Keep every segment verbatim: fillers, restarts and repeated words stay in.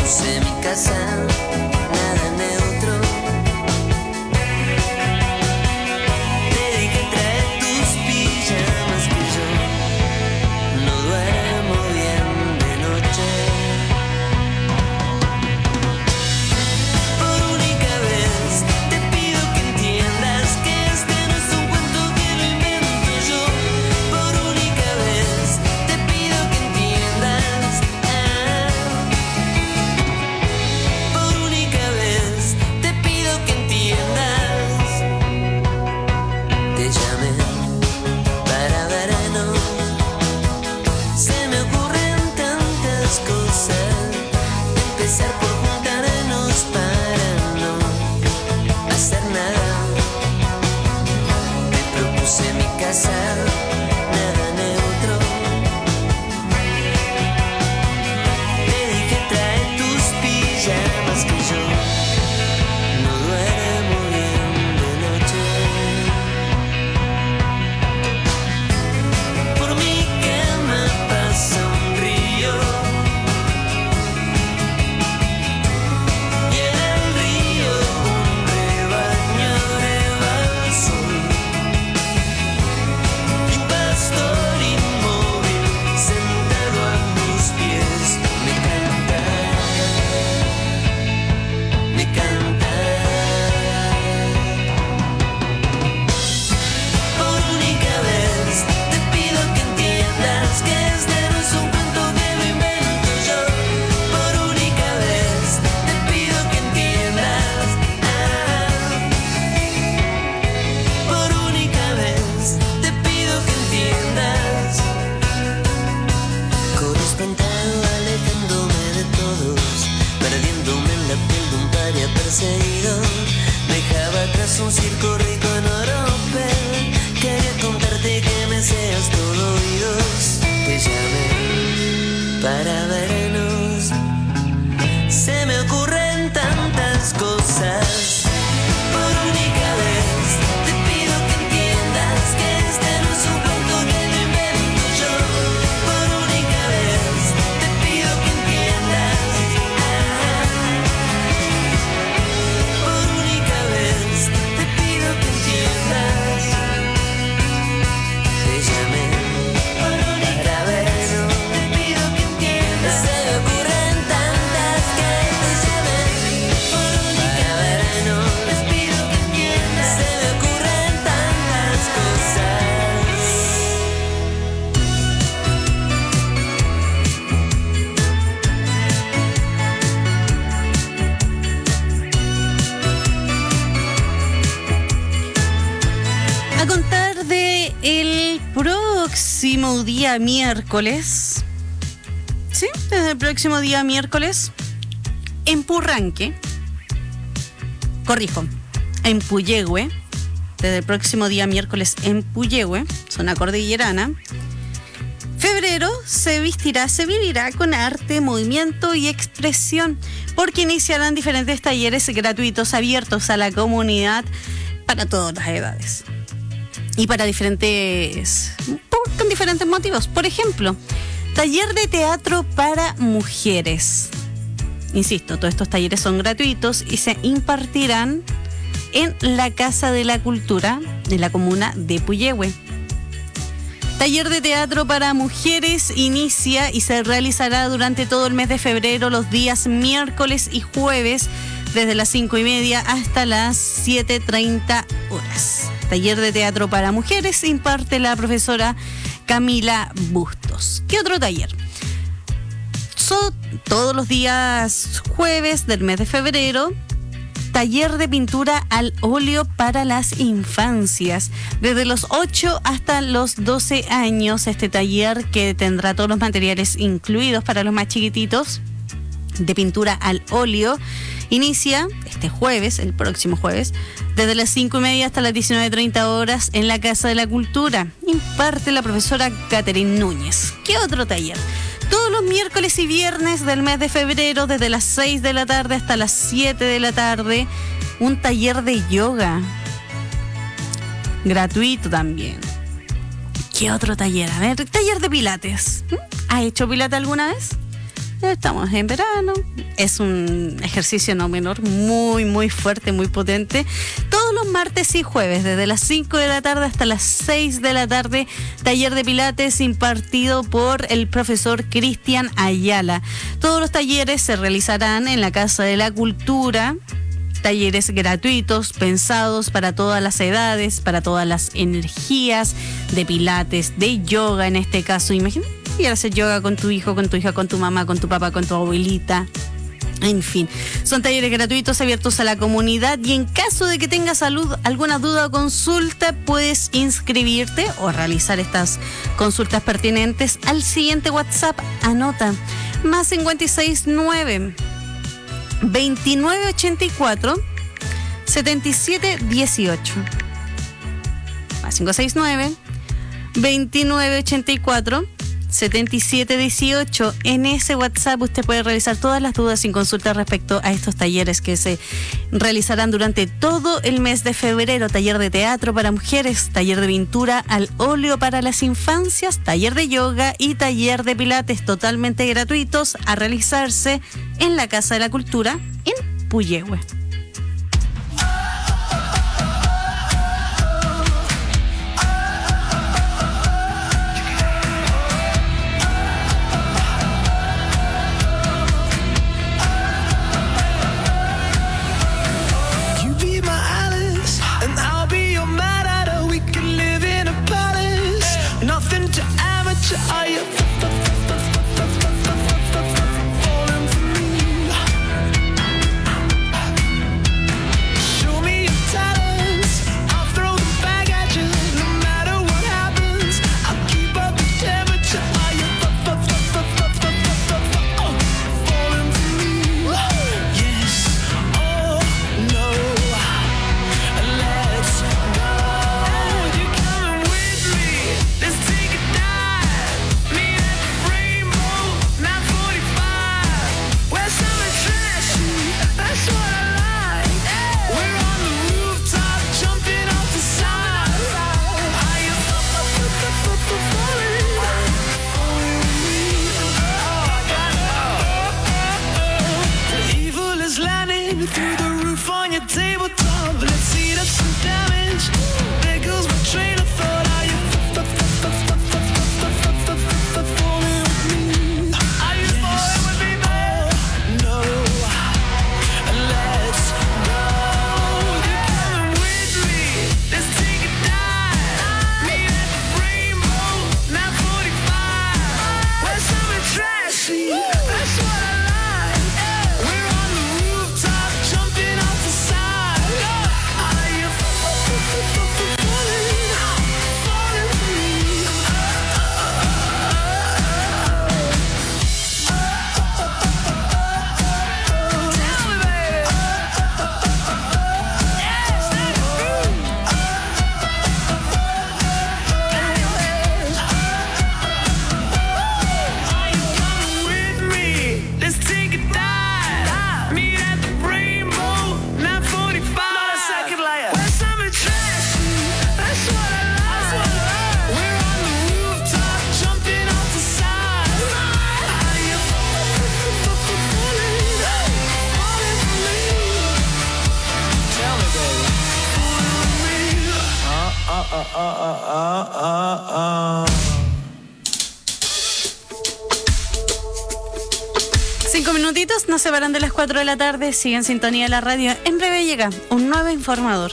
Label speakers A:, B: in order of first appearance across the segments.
A: propuse mi casa, nada neutro. Te dije trae tus pijamas que yo no duermo bien de noche. Por única vez te pido que entiendas que este no es un cuento que lo invento yo. Por única vez te pido que entiendas. Ah. Por única vez te pido que entiendas. Te llamé para vernos. Se me ocurren tantas cosas. Empezar por juntarnos para no hacer nada. Te propuse mi casa, nada neutro. Te dije trae tus pijamas que yo no duermo bien de noche. Por mi cama pasa un río y en el río un rebaño de balsón y un pastor inmóvil sentado a mis pies me canta, me canta. Por única vez te pido que entiendas que este no es un cuento que lo invento yo. Por única vez te pido que entiendas. Ah. Por única vez te pido que entiendas. Corro espantado alejándome de todos, perdiéndome en la piel de un paria perseguido. Dejaba atrás un circo rico en oropel. Quería contarte que me seas todo oídos. Te llamé para vernos. Se me ocurren tantas cosas. Por única vez te pido que entiendas que este no es un cuento que lo invento yo. Por única vez te pido que entiendas. Ah. Por única vez te pido que entiendas. Te llamé para vernos. Te pido que entiendas. Se me ocurren tantas que te llamé para vernos. Te pido que entiendas. Se me ocurren tantas cosas.
B: A contar de el próximo día miércoles, ¿sí? Desde el próximo día miércoles, en Purranque, corrijo, en Puyehue, desde el próximo día miércoles en Puyehue, zona cordillerana, febrero se vestirá, se vivirá con arte, movimiento y expresión, porque iniciarán diferentes talleres gratuitos abiertos a la comunidad para todas las edades. Y para diferentes, con diferentes motivos. Por ejemplo, taller de teatro para mujeres. Insisto, todos estos talleres son gratuitos y se impartirán en la Casa de la Cultura de la comuna de Puyehue. Taller de teatro para mujeres inicia y se realizará durante todo el mes de febrero, los días miércoles y jueves, desde las cinco y media hasta las siete treinta horas. Taller de teatro para mujeres imparte la profesora Camila Bustos. ¿Qué otro taller? Son todos los días jueves del mes de febrero. Taller de pintura al óleo para las infancias, desde los ocho hasta los doce años. Este taller, que tendrá todos los materiales incluidos para los más chiquititos, de pintura al óleo, inicia este jueves, el próximo jueves, desde las cinco y media hasta las diecinueve treinta horas en la Casa de la Cultura. Imparte la profesora Catherine Núñez. ¿Qué otro taller? Todos los miércoles y viernes del mes de febrero, desde las seis de la tarde hasta las siete de la tarde, un taller de yoga. Gratuito también. ¿Qué otro taller? A ver, taller de pilates. ¿Ha hecho pilates alguna vez? estamos en verano, es un ejercicio no menor, muy, muy fuerte, muy potente. Todos los martes y jueves, desde las cinco de la tarde hasta las seis de la tarde, taller de pilates impartido por el profesor Cristian Ayala. Todos los talleres se realizarán en la Casa de la Cultura. Talleres gratuitos, pensados para todas las edades, para todas las energías, de pilates, de yoga en este caso. Imagínate ir a hacer yoga con tu hijo, con tu hija, con tu mamá, con tu papá, con tu abuelita. En fin, son talleres gratuitos abiertos a la comunidad y en caso de que tengas salud, alguna duda o consulta, puedes inscribirte o realizar estas consultas pertinentes al siguiente WhatsApp. Anota, más cincuenta y seis nueve veintinueve ochenta y cuatro setenta y siete dieciocho. Más cinco seis nueve veintinueve ochenta y cuatro setenta y siete dieciocho. En ese WhatsApp usted puede realizar todas las dudas sin consulta respecto a estos talleres que se realizarán durante todo el mes de febrero. Taller de teatro para mujeres, taller de pintura al óleo para las infancias, taller de yoga y taller de pilates totalmente gratuitos a realizarse en la Casa de la Cultura en Puyehue.
C: Are you
B: Cinco minutitos nos separan de las cuatro de la tarde. Sigue en sintonía de la radio. En breve llega un nuevo informador.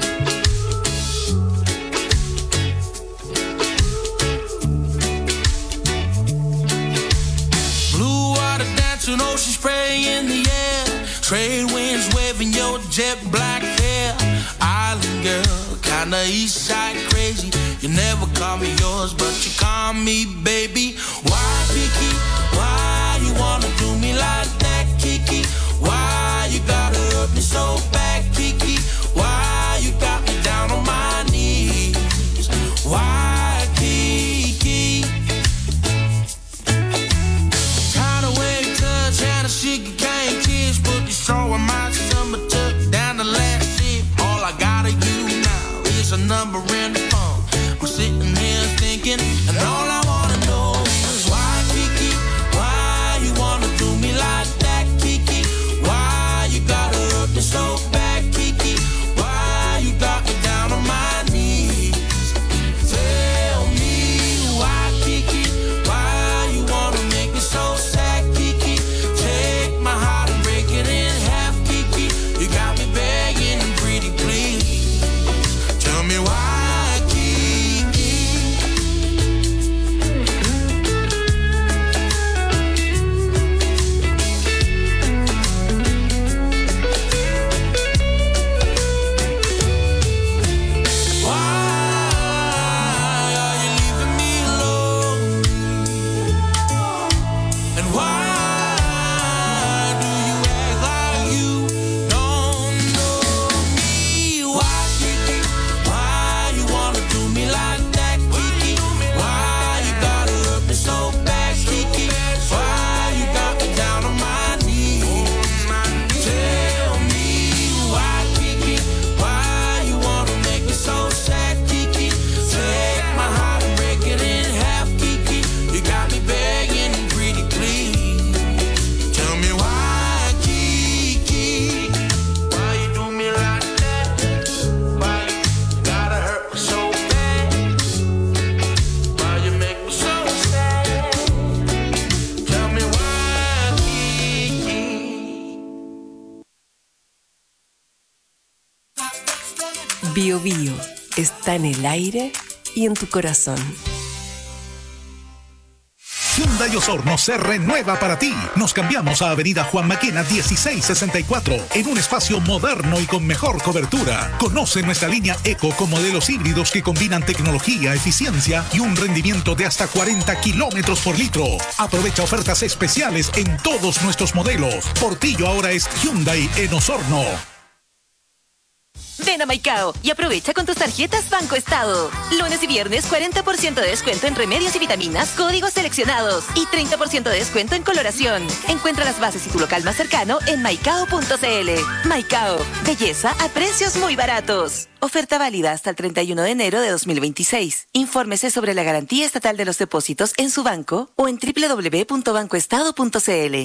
C: Blue water dancing, ocean spray in the air. Trade winds waving your jet black hair. Island girl, kinda east side crazy. You never call me yours, but you call me baby. Why, Kiki? Why you wanna do me like that, Kiki? Why you gotta hurt me so bad, Kiki? Why you got me down on my knees? Why, Kiki? Tired of waiting, touch, and a sugar cane kiss. Put the straw in my summer tuck down the last sip. All I gotta do now is a number in the phone. I'm sitting here thinking, and all I wanna know is why, Kiki? Why you wanna
D: Bio Bio está en el aire y en tu corazón.
E: Hyundai Osorno se renueva para ti. Nos cambiamos a Avenida Juan Maquena dieciséis sesenta y cuatro en un espacio moderno y con mejor cobertura. Conoce nuestra línea Eco con modelos híbridos que combinan tecnología, eficiencia y un rendimiento de hasta cuarenta kilómetros por litro. Aprovecha ofertas especiales en todos nuestros modelos. Portillo ahora es Hyundai en Osorno.
F: Ven a Maicao y aprovecha con tus tarjetas Banco Estado. Lunes y viernes cuarenta por ciento de descuento en remedios y vitaminas, códigos seleccionados y treinta por ciento de descuento en coloración. Encuentra las bases y tu local más cercano en maicao punto cl. Maicao, belleza a precios muy baratos. Oferta válida hasta el treinta y uno de enero de dos mil veintiséis. Infórmese sobre la garantía estatal de los depósitos en su banco o en doble u doble u doble u punto banco estado punto cl.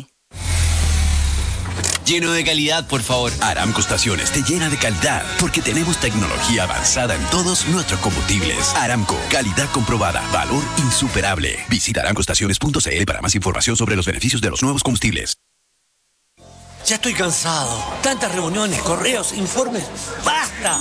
G: Lleno de calidad, por favor. Aramco Estaciones te llena de calidad porque tenemos tecnología avanzada en todos nuestros combustibles. Aramco, calidad comprobada, valor insuperable. Visita aramco estaciones punto cl para más información sobre los beneficios de los nuevos combustibles.
H: Ya estoy cansado. Tantas reuniones, correos, informes. ¡Basta!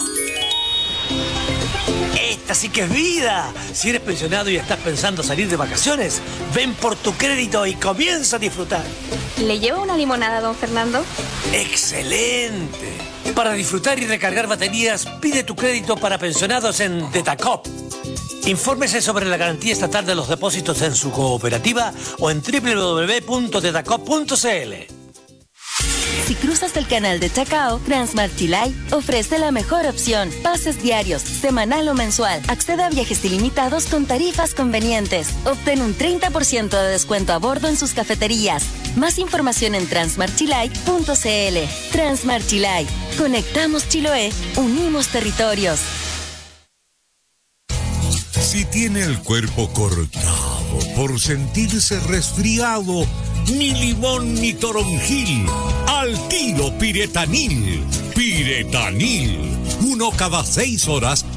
H: Esta sí que es vida. Si eres pensionado y estás pensando salir de vacaciones, ven por tu crédito y comienza a disfrutar.
I: ¿Le llevo una limonada, don Fernando?
H: ¡Excelente! Para disfrutar y recargar baterías, pide tu crédito para pensionados en Detacop. Infórmese sobre la garantía estatal de los depósitos en su cooperativa o en doble u doble u doble u punto detacop punto cl.
J: Si cruzas el canal de Chacao, Transmart Chilay ofrece la mejor opción. Pases diarios, semanal o mensual. Accede a viajes ilimitados con tarifas convenientes. Obtén un treinta por ciento de descuento a bordo en sus cafeterías. Más información en transmart chilay punto cl. Transmart Chilay. Conectamos Chiloé, unimos territorios.
K: Si tiene el cuerpo cortado por sentirse resfriado, ni limón ni toronjil, al tiro Piretanil. Piretanil, uno cada seis horas